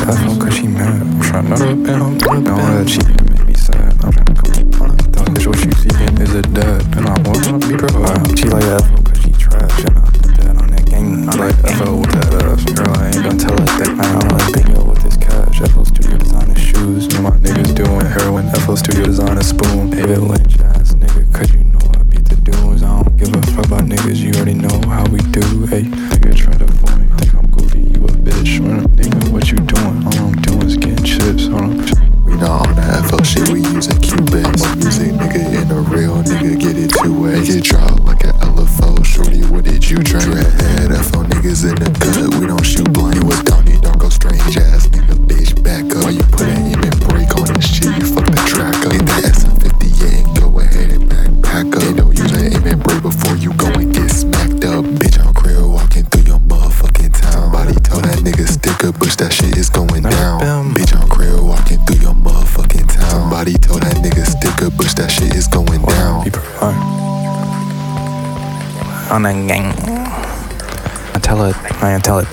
FO cause she mad. I'm tryna know her been all that cheating to make me sad. I'm tryna come on. The bitch what you seeking is a dad. And I wanna be provided. She like FO cause she trash. And I put that on that gang. I like FO with that ass. Girl, I ain't gonna tell her that. I'm like bingo with this cash. FO Studio designer shoes. You know my niggas doing heroin. FO Studio designer spoon. David Lynch ass nigga. Cause you know I beat the dudes. I don't give a fuck about niggas. You already know how we do. Hey, nigga try to phone me. Think I'm goofy. You a bitch. Nigga, what you doing? All I'm doing is getting chips. We not on the FO shit, we using Cubase. I'm a music nigga and a real nigga, get it two ways. Make it drop like an LFO, shorty, what did you drink? Dreadhead, FO niggas in the gut, we don't shoot blind. You a Donnie Darko, strange ass nigga, bitch, back up. Why you put an aim and break on this shit, you fuck the track up. Get that SM58 and go ahead and backpack up. They don't use an aim and break before you go and get smacked up. Bitch, I'm crib walking through your motherfucking town. Somebody told that nigga stick a bush, that shit is going down. Bitch, I'm crib walking through your motherfucking town. Somebody told that nigga stick a bush, that shit is going down. On that gang. I tell it.